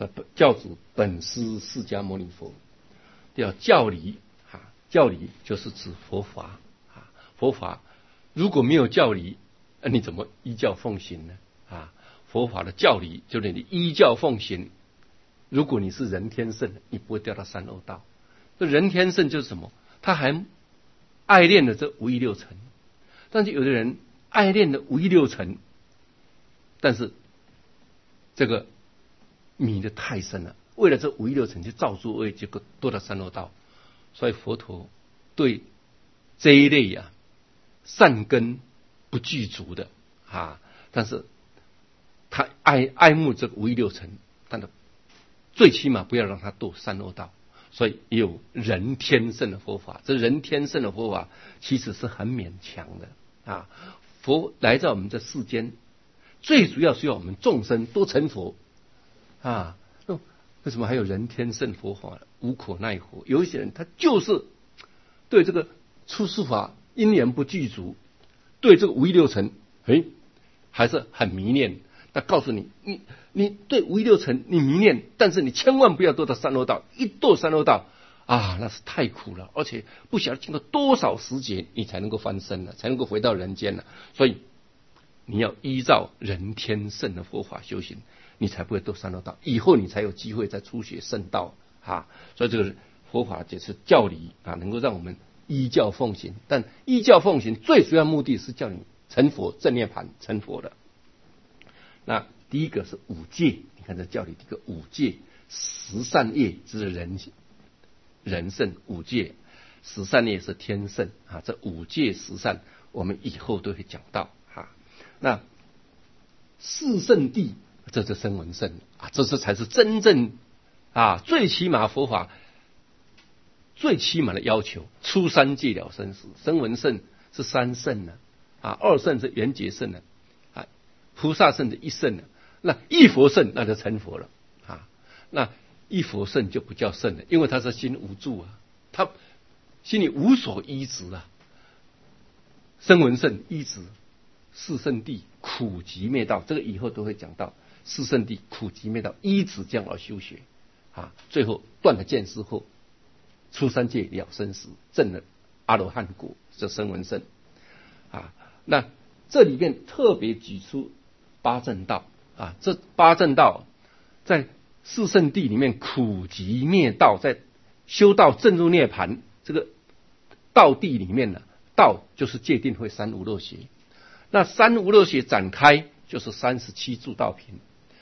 教主本师释迦牟尼佛，叫教理啊，教理就是指佛法啊，佛法如果没有教理，你怎么依教奉行呢？啊，佛法的教理就是你依教奉行。如果你是人天圣，你不会掉到三恶道。这人天圣就是什么？他还爱恋的这五欲六尘，但是有的人爱恋的五欲六尘，但是这个迷得太深了，为了这五欲六尘去造作恶，结果堕到三恶道。所以佛陀对这一类善根不具足的但是他爱慕这个五欲六尘，但是最起码不要让他堕三恶道。所以也有人天圣的佛法，这人天圣的佛法其实是很勉强的佛来到我们这世间，最主要是要我们众生都成佛为什么还有人天圣佛法？无可奈何。有一些人他就是对这个出世法因缘不具足，对这个五欲六尘还是很迷恋。那告诉你，你对五欲六尘你迷恋，但是你千万不要堕到三恶道。一堕三恶道那是太苦了，而且不晓得经过多少时节你才能够翻身了，才能够回到人间了。所以你要依照人天圣的佛法修行，你才不会堕三恶道，以后你才有机会再初学圣道所以这个佛法就是教理能够让我们依教奉行。但依教奉行最主要目的是叫你成佛正涅槃成佛的。那第一个是五戒，你看这教理这个五戒，十善业之人圣，五戒十善业是天圣这五戒十善我们以后都会讲到那四圣谛，这是声闻圣这是才是真正最起码佛法最起码的要求，出三界了生死。声闻圣是三圣二圣是缘觉圣菩萨圣的一圣那一佛圣那就成佛了那一佛圣就不叫圣了，因为他是心无住他心里无所依止声闻圣依止四圣谛苦集灭道，这个以后都会讲到。四圣谛苦集灭道，依止这样而修学最后断了见思后，出三界了生死，证了阿罗汉果，这声闻圣那这里面特别举出八正道这八正道在四圣谛里面苦集灭道，在修道证入涅槃这个道谛里面道就是戒定慧三无漏学。那三无漏学展开就是37助道品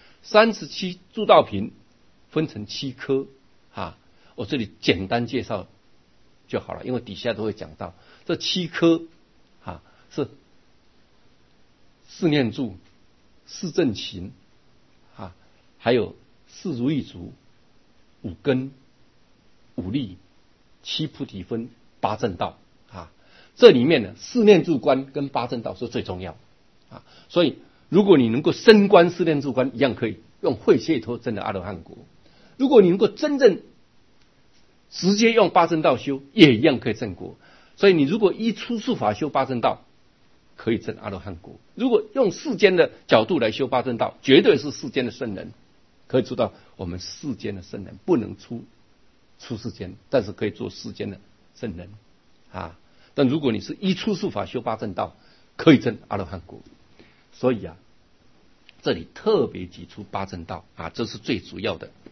，37助道品分成7科我这里简单介绍就好了，因为底下都会讲到。这7科是四念住、四正勤还有四如意足、五根、五力、七菩提分、八正道这里面四念住观跟八正道是最重要所以如果你能够深观四念住观，一样可以用慧解脱证的阿罗汉果。如果你能够真正直接用八正道修，也一样可以证果。所以你如果依出世法修八正道，可以证阿罗汉果。如果用世间的角度来修八正道，绝对是世间的圣人。可以知道我们世间的圣人不能出世间，但是可以做世间的圣人但如果你是依出世法修八正道，可以证阿罗汉果。所以这里特别举出八正道这是最主要的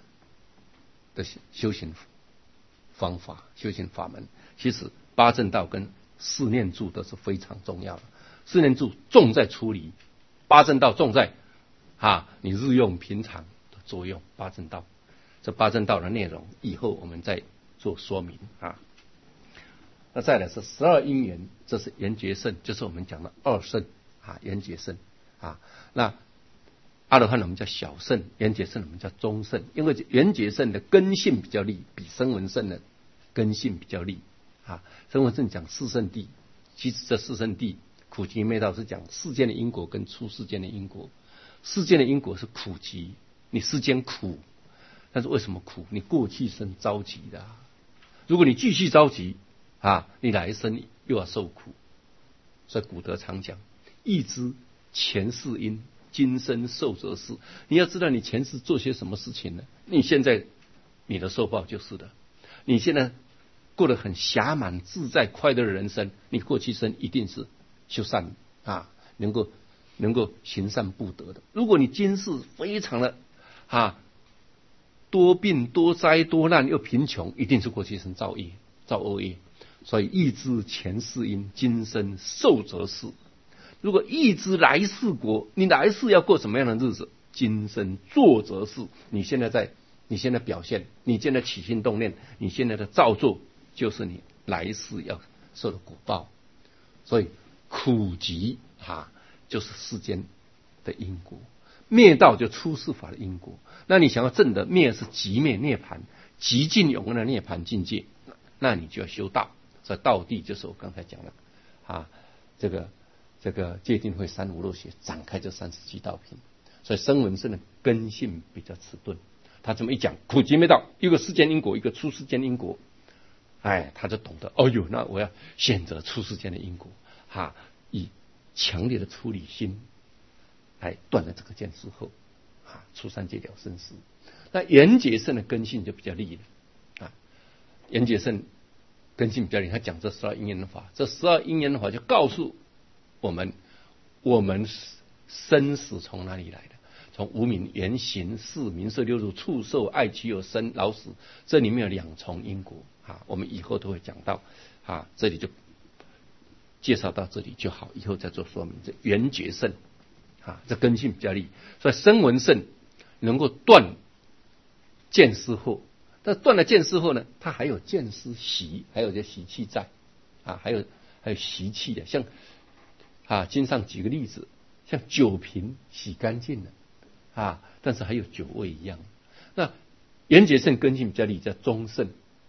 修行方法、修行法门。其实八正道跟四念住都是非常重要的。四念住重在出离，八正道重在你日用平常的作用。八正道，这八正道的内容以后我们再做说明那再来是12因缘，这是缘觉圣，就是我们讲的二圣缘觉圣那阿罗汉我们叫小圣，缘觉圣我们叫中圣。因为缘觉圣的根性比较利，比声闻圣的根性比较利声闻圣讲四圣谛，其实这四圣谛苦集灭道是讲世间的因果跟出世间的因果。世间的因果是苦集，你世间苦，但是为什么苦？你过去生着急的如果你继续着急你来生又要受苦。所以古德常讲，欲知前世因， 今生受则是。你要知道你前世做些什么事情呢？你现在你的受报就是的。你现在过得很暇满自在快乐的人生，你过去生一定是修善啊，能够行善布德的。如果你今世非常的多病多灾多难又贫穷，一定是过去生造恶业。所以欲知前世因，今生受则是。如果欲知来世果，你来世要过什么样的日子，今生做则是。你现在表现，你现在起心动念，你现在的造作，就是你来世要受的果报。所以苦集就是世间的因果，灭道就出世法的因果。那你想要证的灭是极灭涅槃，极尽永恒的涅槃境界，那你就要修道。所以道地就是我刚才讲的这个戒定慧三无漏学展开这37道品。所以声闻圣的根性比较迟钝，他这么一讲苦集灭道，一个世间因果，一个出世间因果，他就懂得那我要选择出世间的因果，以强烈的出离心来断了这个见思后，出三界了生死。那缘觉圣的根性就比较利了，缘觉圣根性比较利，他讲这12因缘法，这12因缘法就告诉我们生死从哪里来的，从无明缘行识名色六入触受爱取有生老死，这里面有2重因果我们以后都会讲到这里就介绍到这里就好，以后再做说明。这缘觉圣这根性比较利，所以声闻圣能够断见思惑。但断了见思后呢，它还有见思习，还有这习气在还有习气的，像经上举个例子，像酒瓶洗干净了但是还有酒味一样。那缘觉圣根性比较利，叫中圣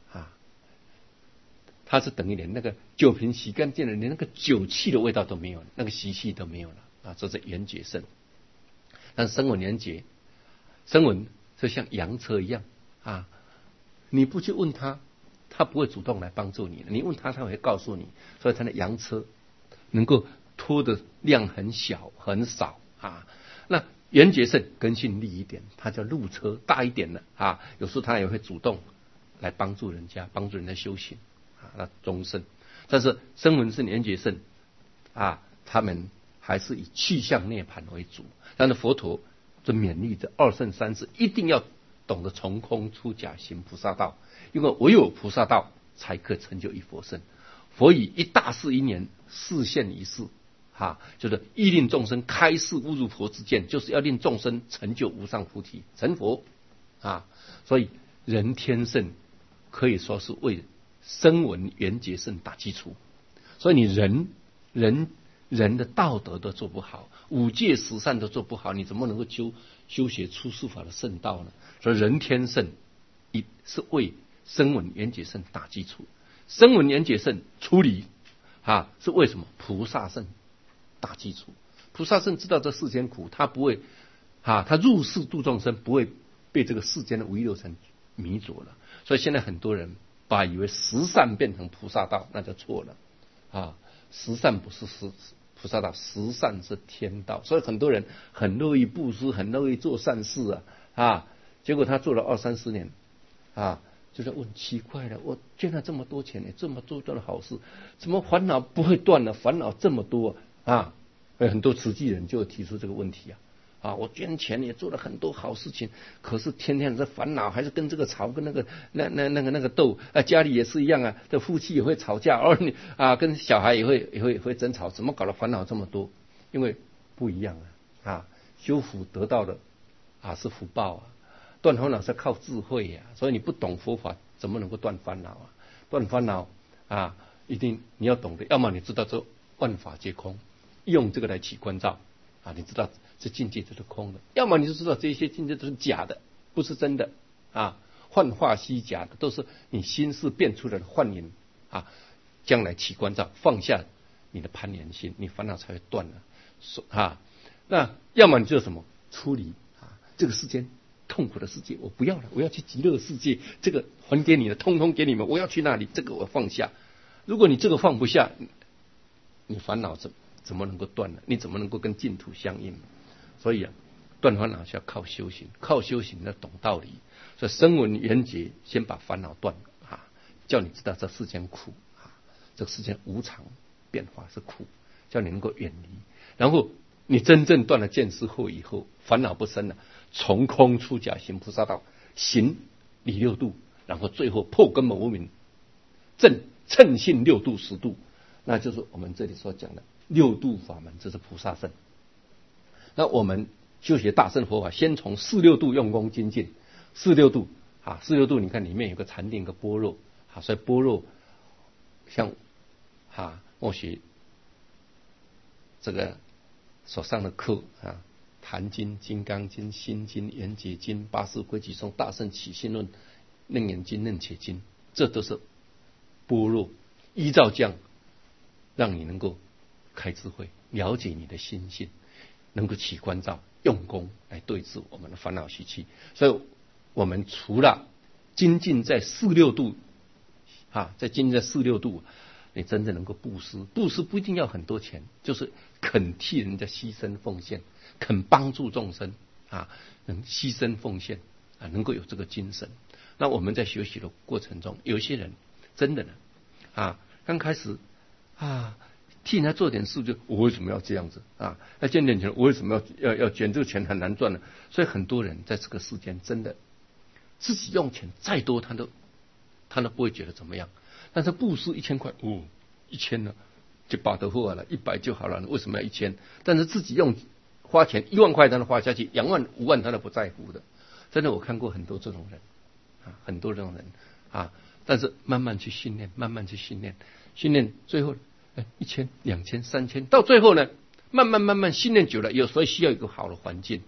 它是等于连那个酒瓶洗干净了，连那个酒气的味道都没有了，那个习气都没有了这是缘觉圣。但是声闻缘觉，声闻就像洋车一样你不去问他，他不会主动来帮助你，你问他，他会告诉你。所以他的洋车能够拖的量很小很少那缘觉圣根性利一点，他叫路车大一点的有时候他也会主动来帮助人家修行那中圣。但是声闻圣缘觉圣他们还是以去向涅槃为主。但是佛陀就勉励这2圣3世一定要懂得从空出假行菩萨道，因为唯有菩萨道才可成就一佛圣。佛以一大事因缘示现一事就是欲令众生开示悟入佛之见，就是要令众生成就无上菩提成佛所以人天圣可以说是为声闻缘觉圣打基础。所以你人的道德都做不好，五戒十善都做不好，你怎么能够修学出世法的圣道呢？所以人天圣是为声闻缘觉圣打基础，声闻缘觉圣出离是为什么？菩萨圣打基础。菩萨圣知道这世间苦，他不会他入世度众生，不会被这个世间的五欲六尘迷着了。所以现在很多人以为十善变成菩萨道，那就错了十善不是菩萨道，十善是天道。所以很多人很乐意布施，很乐意做善事结果他做了20-30年就在问，奇怪了，我捐了这么多钱，这么多的好事，怎么烦恼不会断呢？烦恼这么多很多慈济人就提出这个问题我捐钱也做了很多好事情，可是天天在烦恼，还是跟这个吵，跟那个斗家里也是一样这夫妻也会吵架，跟小孩也会争吵，怎么搞得烦恼这么多？因为不一样修福得到的是福报断烦恼是靠智慧所以你不懂佛法，怎么能够断烦恼断烦恼一定你要懂得，要么你知道这万法皆空，用这个来起观照你知道这境界都是空的；要么你就知道这些境界都是假的，不是真的幻化虚假的，都是你心事变出来的幻影将来起观照，放下你的攀缘心，你烦恼才会断了那要么你就什么出离这个世间痛苦的世界我不要了，我要去极乐世界，这个还给你了，通通给你们，我要去那里，这个我放下。如果你这个放不下，你烦恼怎么能够断呢？你怎么能够跟净土相应？ 所以断烦恼是要靠修行，靠修行要懂道理。所以声闻缘觉先把烦恼断叫你知道这世间苦这个世间无常变化是苦，叫你能够远离。然后你真正断了见思惑以后，烦恼不生了，从空出假行菩萨道，行理六度，然后最后破根本无明，称性六度十度，那就是我们这里所讲的六度法门，这是菩萨圣。那我们修学大乘佛法，先从四六度用功精进。四六度你看里面有个禅定，有个般若所以般若像默学这个所上的课坛经、金刚经、心经、圆觉经、八识规矩颂、大乘起信论、楞严经、楞伽经，这都是般若，依照这样让你能够开智慧，了解你的心性，能够起观照，用功来对治我们的烦恼习气。所以我们除了精进在四六度在精进在四六度，你真正能够布施。布施不一定要很多钱，就是肯替人家牺牲奉献，肯帮助众生能牺牲奉献能够有这个精神。那我们在学习的过程中，有些人真的呢刚开始替人家做点事，就我为什么要这样子要捐点钱，我为什么要捐？这个钱很难赚的。所以很多人在这个世间真的自己用钱再多，他都不会觉得怎么样。但是布施1000块，1000呢就把得货了，100就好了，为什么要1000？但是自己花钱1万块，他都花下去，2万5万他都不在乎的。真的，我看过很多这种人很多这种人但是慢慢去训练，训练最后1000、2000、3000，到最后呢，慢慢训练久了，有时候需要一个好的环境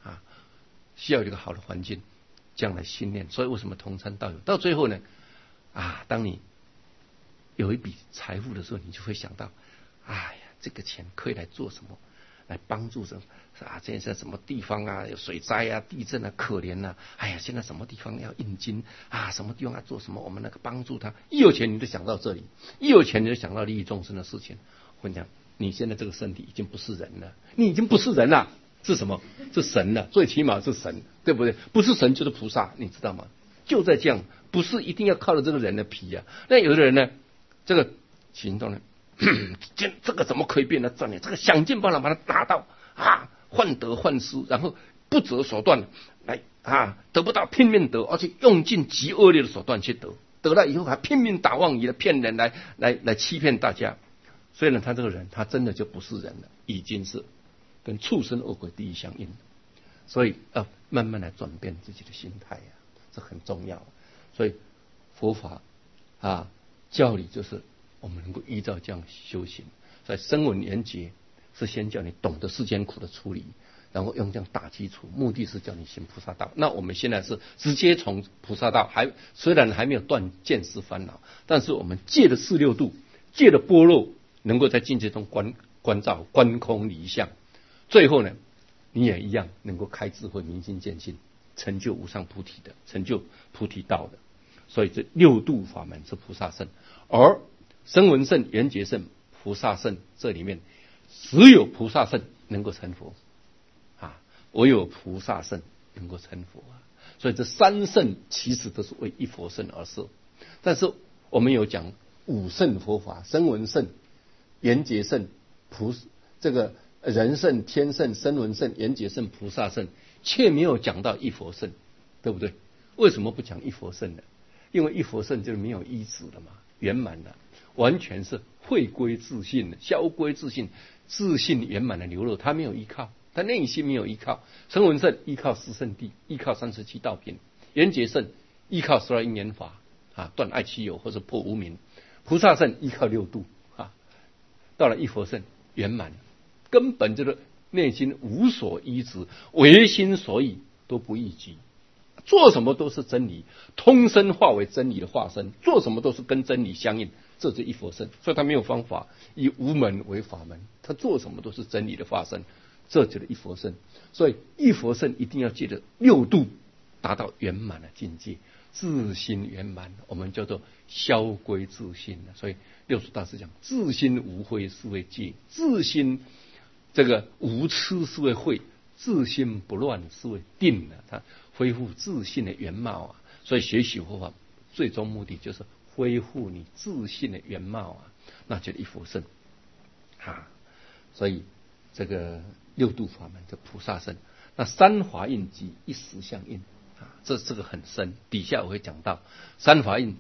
这样来训练。所以为什么同参道友到最后呢当你有一笔财富的时候，你就会想到这个钱可以来做什么，来帮助什么现在什么地方有水灾地震可怜现在什么地方要印经什么地方要做什么，我们那个帮助他。一有钱你就想到这里，一有钱你就想到利益众生的事情。我跟你讲，你现在这个身体已经不是人了，你已经不是人了，是什么？是神了，最起码是神，对不对？不是神就是菩萨，你知道吗？就在这样，不是一定要靠着这个人的皮那有的人呢，这个行动呢这个怎么可以变得赚钱？这个想尽办法把它拿到患得患失，然后不择手段来得不到拼命得，而且用尽极恶劣的手段去得了以后还拼命打妄语来骗人，来欺骗大家。所以呢，他这个人他真的就不是人了，已经是跟畜生恶鬼地狱相应。所以要慢慢来转变自己的心态这很重要。所以佛法教理就是我们能够依照这样修行。所以声闻缘觉是先叫你懂得世间苦的处理，然后用这样打基础，目的是叫你行菩萨道。那我们现在是直接从菩萨道，虽然还没有断见思烦恼，但是我们借的四六度，借的般若，能够在境界中观照观空离相，最后呢你也一样能够开智慧，明心见性，成就无上菩提的，成就菩提道的。所以这六度法门是菩萨圣，而声闻圣、缘觉圣、菩萨圣，这里面只有菩萨圣能够成佛唯有菩萨圣能够成佛所以这三圣其实都是为一佛圣而设。但是我们有讲五圣佛法，声闻圣、缘觉圣、这个人圣、天圣、声闻圣、缘觉圣、菩萨圣，却没有讲到一佛圣，对不对？为什么不讲一佛圣呢？因为一佛圣就是没有依止了嘛，圆满了，完全是回归自信的，消归自信，自信圆满的流露，他没有依靠，他内心没有依靠。声闻圣依靠四圣谛，依靠37道品；缘觉圣依靠12因缘法断爱妻友或者破无明；菩萨圣依靠六度到了一佛圣圆满，根本就是内心无所依止，唯心所依都不异己，做什么都是真理，通身化为真理的化身，做什么都是跟真理相应，这是一佛圣。所以他没有方法，以无门为法门，他做什么都是真理的化身，这就是一佛圣。所以一佛圣一定要借着六度达到圆满的境界，自心圆满，我们叫做消归自心。所以六祖大师讲，自心无慧是为戒，自心这个无痴是为慧， 自心不乱是为定了，它恢复自信的原貌啊。所以学习佛法最终目的就是恢复你自信的原貌啊，那就一佛圣啊。所以这个六度法门的菩萨圣，那三法印即一实相印啊，这个很深，底下我会讲到三法印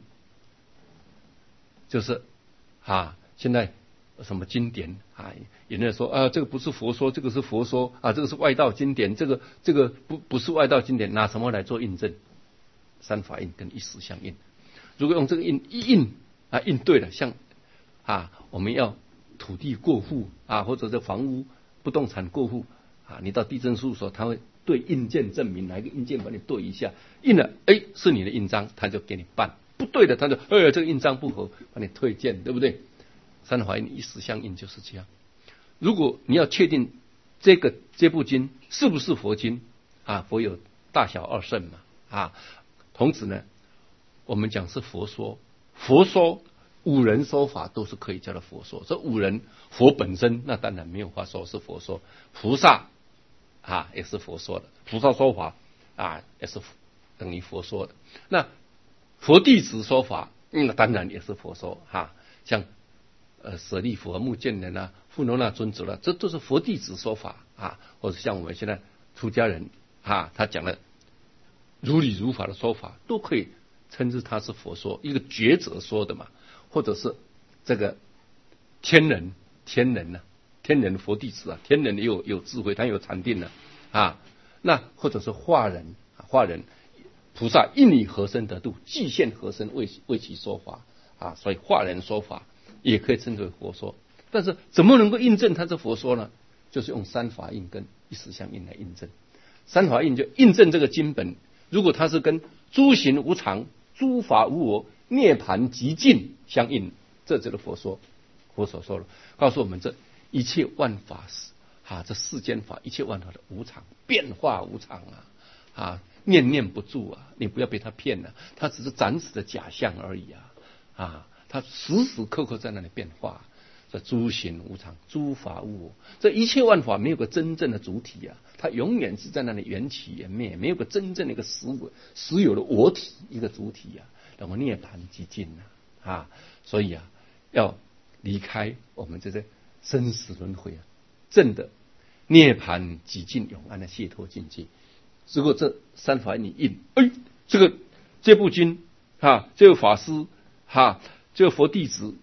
就是现在什么经典有人说这个不是佛说，这个是佛说这个是外道经典，这个不是外道经典，拿什么来做印证？三法印跟一实相印。如果用这个印一印印对了，像我们要土地过户或者是房屋不动产过户你到地政事务所，他会对印鉴证明，哪一个印鉴把你对一下，印了是你的印章，他就给你办；不对的，他就这个印章不合，把你退件，对不对？三法印一实相印就是这样。如果你要确定这部经是不是佛经佛有大小二圣嘛同时呢，我们讲是佛说，五人说法都是可以叫做佛说。这五人，佛本身那当然没有话说是佛说，菩萨也是佛说的，菩萨说法也是等于佛说的。那佛弟子说法，那当然也是佛说像舍利弗、目犍连富罗那尊者这都是佛弟子说法或者像我们现在出家人他讲的如理如法的说法，都可以称之他是佛说，一个觉者说的嘛，或者是这个天人佛弟子天人也有智慧，他有禅定那或者是化人菩萨应以何身得度，具现何身为其说法所以化人说法也可以称之为佛说。但是怎么能够印证他是佛说呢？就是用三法印跟一实相印来印证。三法印就印证这个经本，如果它是跟诸行无常、诸法无我、涅槃极尽相应，这就是佛说。佛所说了，告诉我们这一切万法这世间法，一切万法的无常，变化无常念念不住你不要被他骗了，它只是暂时的假象而已它时时刻刻在那里变化。这诸行无常，诸法无我，这一切万法没有个真正的主体它永远是在那里缘起缘灭，没有个真正的一个实有的我体，一个主体然后涅槃极尽所以要离开我们这些生死轮回真的涅槃极尽永安的解脱境界。如果这三法你印这部经这个法师这个佛弟子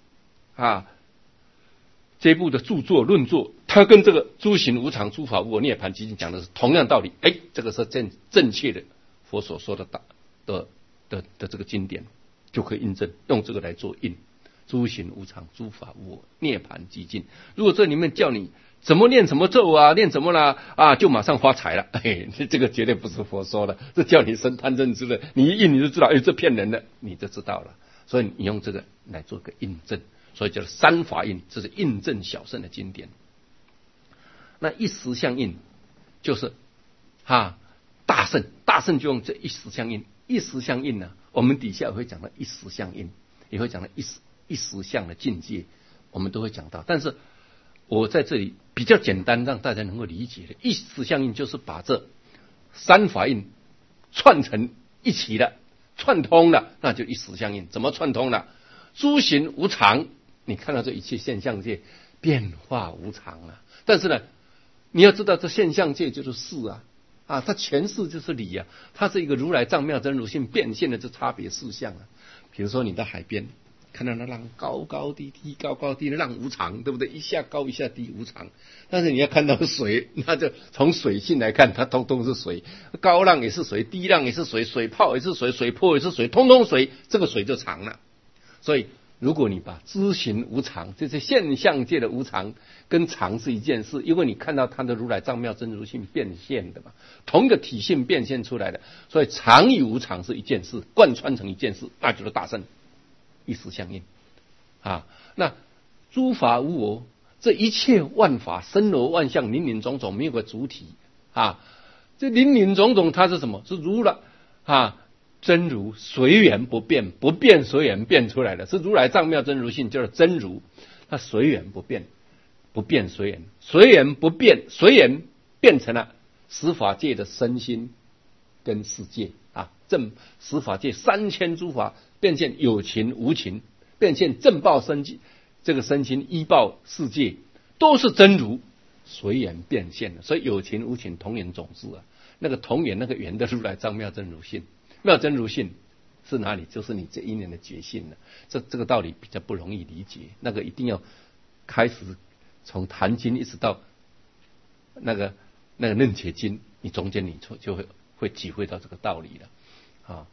这部的著作论作，他跟这个诸行无常、诸法无我、涅槃极尽讲的是同样道理，这个是正确的佛所说的这个经典，就可以印证，用这个来做印。诸行无常、诸法无我、涅槃极尽。如果这里面叫你怎么念什么咒念什么啦就马上发财了，这个绝对不是佛说的，这叫你生贪嗔痴的，你一印你就知道，这骗人的，你就知道了。所以你用这个来做个印证，所以叫三法印，这是印证小乘的经典。那一实相印就是大乘就用这一实相印。一实相印呢，我们底下也会讲到一实相印，也会讲到一实相的境界，我们都会讲到。但是我在这里比较简单，让大家能够理解的，一实相印就是把这三法印串成一起的，串通了，那就一实相印。怎么串通了？诸行无常，你看到这一切现象界变化无常但是呢，你要知道这现象界就是事它全是就是理它是一个如来藏妙真如性变现的这差别事项比如说你到海边看到那浪高高低低，高高低低，浪无常，对不对？一下高一下低，无常。但是你要看到水，那就从水性来看，它通通是水，高浪也是水，低浪也是水，水泡也是水，水波也是水，通通水，这个水就常了。所以如果你把知行无常，这些现象界的无常跟常是一件事，因为你看到它的如来藏妙真如性变现的嘛，同一个体性变现出来的，所以常与无常是一件事，贯穿成一件事，那就是大乘一实相应那诸法无我，这一切万法生罗万象，林林总总，没有个主体这林林总总它是什么？是如来真如随缘不变，不变随缘变出来的，是如来藏妙真如性，就是真如。它随缘不变，不变随缘，随缘不变，随缘变成了十法界的身心跟世界啊，十法界3000诸法变现有情无情，变现正报身这个身心依报世界，都是真如随缘变现的。所以有情无情同源种子啊，那个同源那个源的如来藏妙真如性，妙真如性是哪里？就是你这一念的觉性了。这个道理比较不容易理解，那个一定要开始从坛经一直到那个楞伽经，你中间你就会体会到这个道理了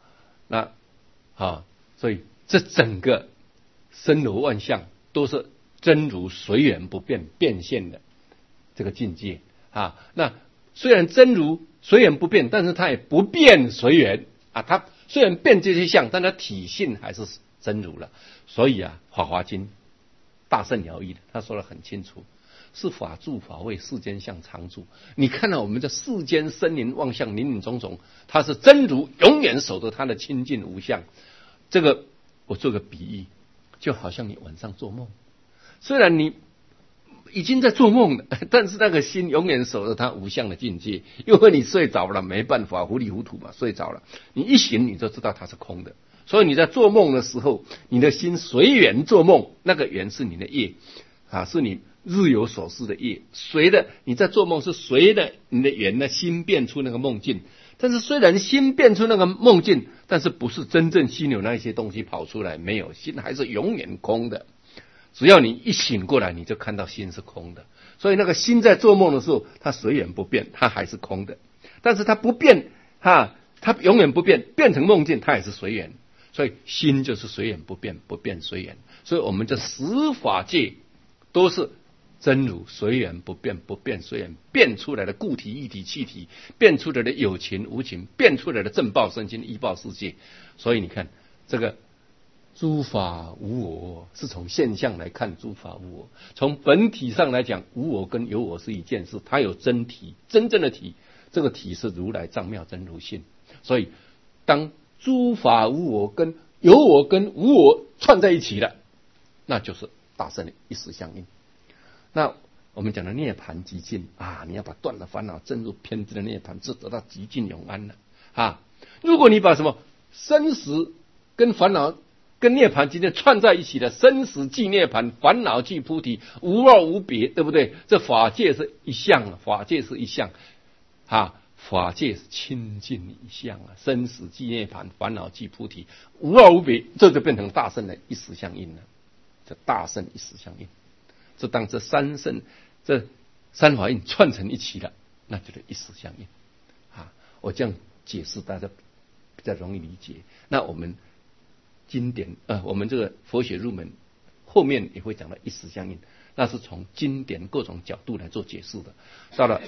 所以这整个森罗万象都是真如随缘不变变现的这个境界啊。那虽然真如随缘不变，但是它也不变随缘啊。它虽然变这些相，但它体性还是真如了。所以啊，《法华经》大圣了义的，他说得很清楚。是法住法位，世间相常住。你看到我们的世间生灵妄相林林总总，它是真如永远守着它的清净无相。这个我做个比喻，就好像你晚上做梦，虽然你已经在做梦了，但是那个心永远守着它无相的境界，因为你睡着了，没办法，糊里糊涂嘛，睡着了，你一醒你就知道它是空的。所以你在做梦的时候，你的心随缘做梦，那个缘是你的业啊，是你日有所思的业，随着你在做梦是随着你的缘的心变出那个梦境。但是虽然心变出那个梦境，但是不是真正心有那些东西跑出来，没有，心还是永远空的。只要你一醒过来，你就看到心是空的。所以那个心在做梦的时候，它随缘不变，它还是空的。但是它不变它永远不变，变成梦境它也是随缘。所以心就是随缘不变，不变随缘。所以我们这十法界都是真如随缘不变，不变随缘变出来的固体液体气体，变出来的有情无情，变出来的正报身心依报世界。所以你看这个诸法无我，是从现象来看诸法无我。从本体上来讲，无我跟有我是一件事，它有真体，真正的体，这个体是如来藏妙真如性。所以当诸法无我跟有我跟无我串在一起了，那就是大圣的一时相应。那我们讲的涅槃极尽啊，你要把断了烦恼证入偏执的涅槃，是得到极尽永安了啊。如果你把什么生死跟烦恼跟涅槃今天串在一起的，生死即涅槃，烦恼即菩提，无二无别，对不对？这法界是一相，法界是一相啊，法界是清净一相啊，生死即涅槃，烦恼即菩提，无二无别，这就变成大圣的一时相应了。这大圣一时相应，这当这三圣这三法印串成一起了，那就是一时相应啊。我这样解释大家比较容易理解。那我们经典我们这个佛学入门后面也会讲到一时相应，那是从经典各种角度来做解释的。到了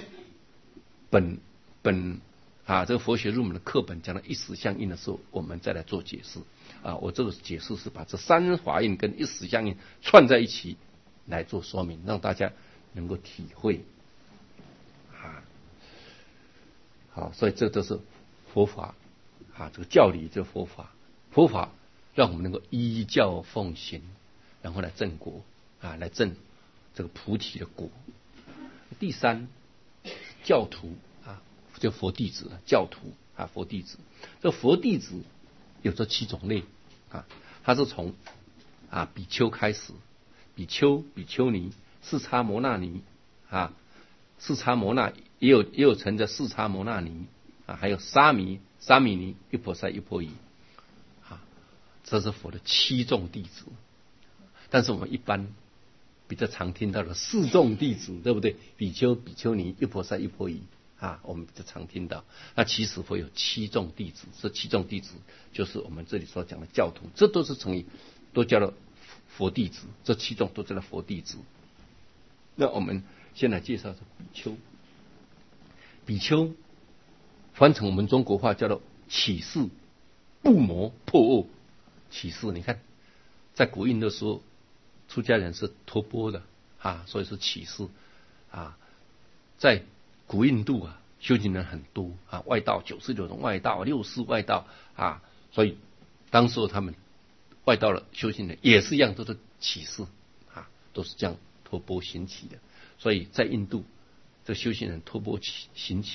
这个佛学入门的课本讲到一时相应的时候，我们再来做解释啊。我这个解释是把这三法印跟一时相应串在一起来做说明，让大家能够体会啊。好，所以这都是佛法啊，这个教理，这个佛法让我们能够依教奉行，然后来正果啊，来正这个菩提的果。第三，教徒啊，就佛弟子，教徒啊，佛弟子。这佛弟子有这7种类啊，它是从比丘开始，比丘、比丘尼、四叉摩那尼啊，四叉摩那也有成着四叉摩那尼啊，还有沙弥尼、优婆塞、优婆夷啊，这是佛的7众弟子。但是我们一般比较常听到的4众弟子，对不对？比丘、比丘尼、优婆塞、优婆夷啊，我们比较常听到。那其实佛有7众弟子，这7众弟子就是我们这里所讲的教徒，这都是成语，都叫做佛弟子，这7众都叫做佛弟子。那我们先来介绍这比丘。比丘翻成我们中国话叫做起誓不谋破恶。起誓，你看在古印的时候，出家人是托钵的啊，所以是起誓啊。在古印度啊，修行人很多啊，外道96种外道，64外道啊，所以当时他们外道的修行人也是一样，都是起誓啊，都是这样托钵行起的。所以在印度，这修行人托钵行起啊，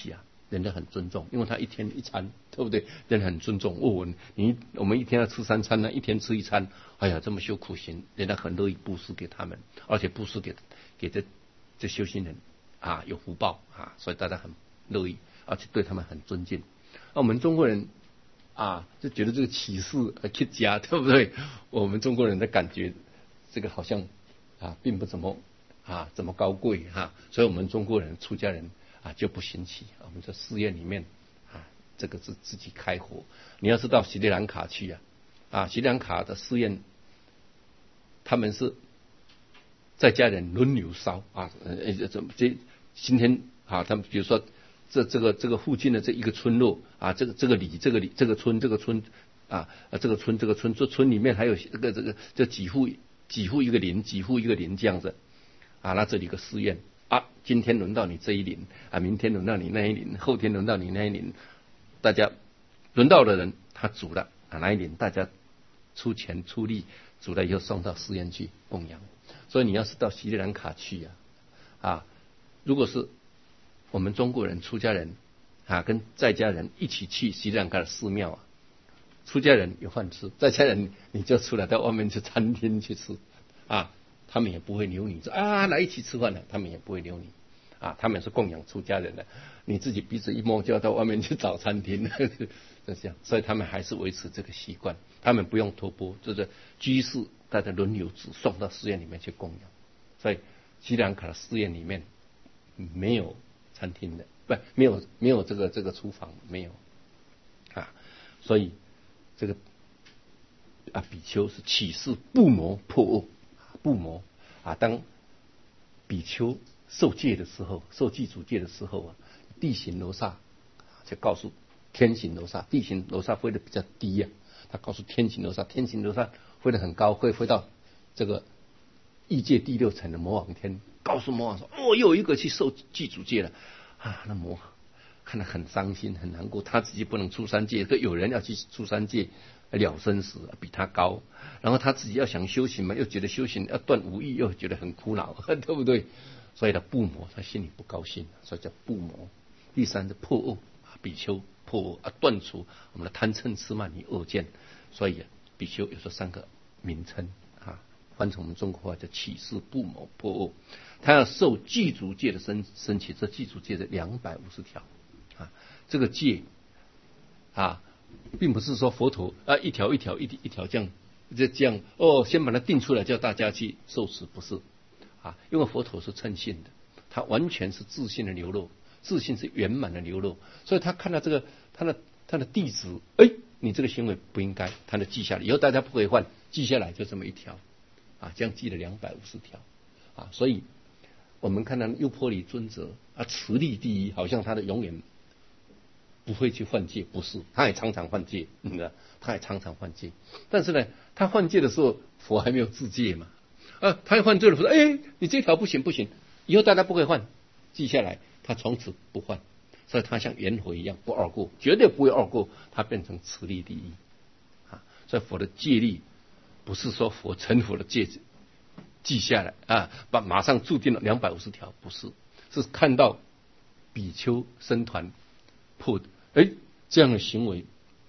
人家很尊重，因为他一天一餐，对不对？人家很尊重哦。我们一天要吃3餐呢，一天吃1餐，哎呀，这么修苦行，人家很乐意布施给他们，而且布施给这修行人啊，有福报啊，所以大家很乐意，而且对他们很尊敬。我们中国人啊，就觉得这个启示去家，对不对？我们中国人的感觉，这个好像啊，并不怎么高贵哈，所以我们中国人出家人啊就不行起。我们在寺院里面啊，这个是自己开火。你要是到斯里兰卡去啊，斯里兰卡的寺院，他们是在家人轮流烧啊，今天啊，他们比如说这个附近的这一个村落啊，这个里这个村啊，这个村，这村里面还有这几户一个邻，几户一个邻这样子啊，那这里一个寺院啊，今天轮到你这一邻啊，明天轮到你那一邻，后天轮到你那一邻，大家轮到的人他煮了啊，那一邻大家出钱出力煮了以后送到寺院去供养。所以你要是到斯里兰卡去啊，如果是我们中国人出家人啊，跟在家人一起去斯里兰卡的寺庙啊，出家人有饭吃，在家人你就出来到外面去餐厅去吃啊，他们也不会留你啊，来一起吃饭的，他们也不会留你啊，他们是供养出家人的，你自己鼻子一摸就要到外面去找餐厅，就这样，所以他们还是维持这个习惯，他们不用托钵，就是居士大家轮流送到寺院里面去供养，所以斯里兰卡的寺院里面没有餐厅的，没有这个厨房没有啊，所以这个啊比丘是起誓不谋破恶，不谋啊，当比丘受戒的时候，受祭祖戒的时候啊，地行罗刹就告诉天行罗刹，地行罗刹飞得比较低啊，他告诉天行罗刹，天行罗刹飞得很高，会飞到这个异界第6层的魔王天，告诉魔王说：“哦，又有一个去受祭祖戒了啊！”那魔王看得很伤心，很难过，他自己不能出三界，可有人要去出三界了生死，比他高，然后他自己要想修行嘛，又觉得修行要断五欲，又觉得很苦恼，对不对？所以他不谋，他心里不高兴，所以叫不谋。第3是破恶，比丘破恶啊，断除我们的贪嗔痴慢疑恶见，所以比丘有这3个名称啊，翻成我们中国话叫起誓不谋破恶。他要受具足戒的升起，这具足戒的250条啊，这个戒啊，并不是说佛陀啊一条这样哦，先把它定出来叫大家去受持，不是啊，因为佛陀是称性的，他完全是自信的流露，自信是圆满的流露，所以他看到这个他的弟子，你这个行为不应该，他就记下来，以后大家不可以犯，记下来就这么一条啊，这样记了250条啊，所以我们看到优婆离尊者啊，持力第一，好像他的永远不会去犯戒，不是，他也常常犯戒，他也常常犯戒，但是呢，他犯戒的时候，佛还没有自戒嘛，他犯罪了，佛说，你这条不行，以后大家不可以犯，记下来，他从此不犯，所以他像圆佛一样不二过，绝对不会二过，他变成持力第一啊，所以佛的戒律不是说佛成佛的戒指记下来啊，马上注定了250条，不是，是看到比丘僧团破这样的行为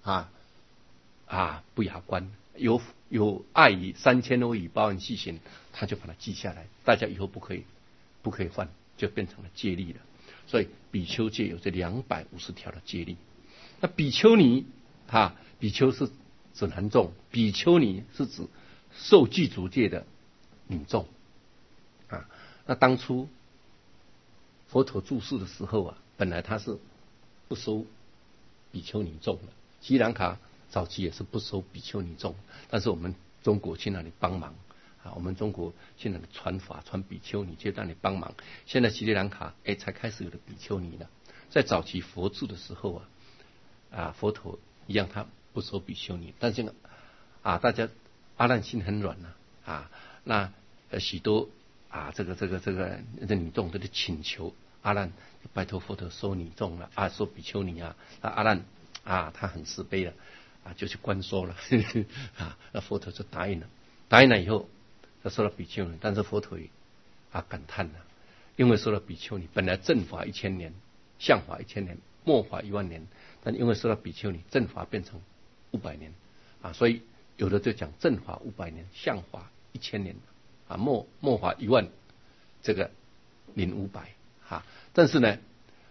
不雅观，有碍于3000多亿报恩细行，他就把它记下来，大家以后不可以犯，就变成了戒律了。所以比丘戒有这250条的戒律。那比丘尼比丘是指男众，比丘尼是指受具足戒的女众啊。那当初佛陀住世的时候啊，本来他是不收比丘尼众的，斯里兰卡早期也是不收比丘尼众，但是我们中国去那里帮忙啊，我们中国去那里传法传比丘尼，去那里帮忙。现在斯里兰卡才开始有了比丘尼了。在早期佛住的时候佛陀一样他不收比丘尼，但是大家阿难心很软那许多这个女众都请求阿难拜托佛陀收女众了收比丘尼阿难他很慈悲了就去关说了那佛陀就答应了以后他收了比丘尼，但是佛陀也感叹了，因为收了比丘尼，本来正法1000年，相法1000年， 末法1万年，但因为受到比丘尼，正法变成500年啊，所以有的就讲正法500年，相法1000年啊，末法1万，这个领500啊。但是呢，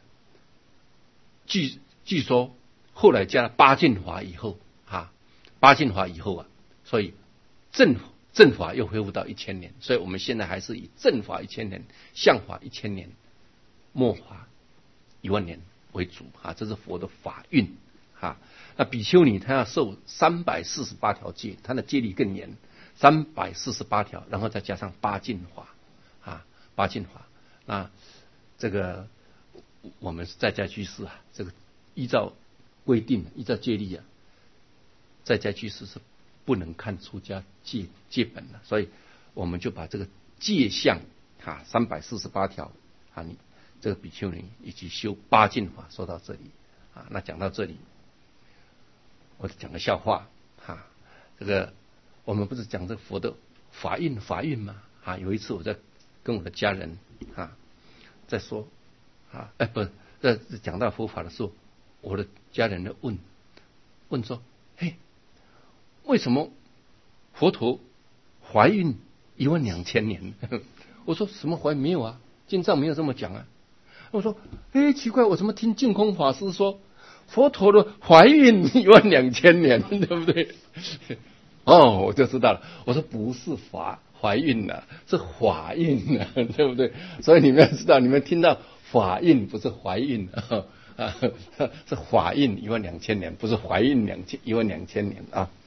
据说后来加了八敬法以后啊，所以正法又恢复到1000年，所以我们现在还是以正法1000年、相法1000年、末法1万年为主啊，这是佛的法运啊。那比丘尼他要受348条戒，他的戒律更严，348条，然后再加上八敬法啊，八敬法。那这个我们在家居士啊，这个依照规定，依照戒律啊，在家居士是不能看出家戒本的，所以我们就把这个戒相啊348条啊，你这个比丘尼以及修八敬法说到这里啊。那讲到这里，我讲个笑话啊，这个我们不是讲这个佛的法运吗？啊，有一次我在跟我的家人啊在说啊，不是在讲到佛法的时候，我的家人呢问说，嘿，为什么佛陀怀孕12000年？我说什么怀没有啊，经上没有这么讲啊。我说，奇怪，我怎么听净空法师说佛陀的怀孕12000年，对不对？哦，我就知道了。我说不是怀孕了，是法孕了，对不对？所以你们要知道，你们听到法孕不是怀孕啊，是法孕12000年，不是怀孕12000年啊。